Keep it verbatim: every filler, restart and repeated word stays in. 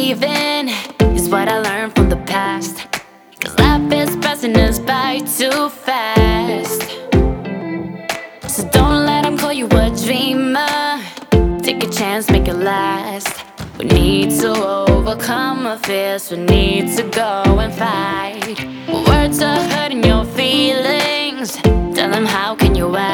believing is what I learned from the past. Cause life is passing us by too fast. So don't let them call you a dreamer. Take a chance, make it last. We need to overcome our fears. We need to go and fight. Words are hurting your feelings. Tell them how can you act.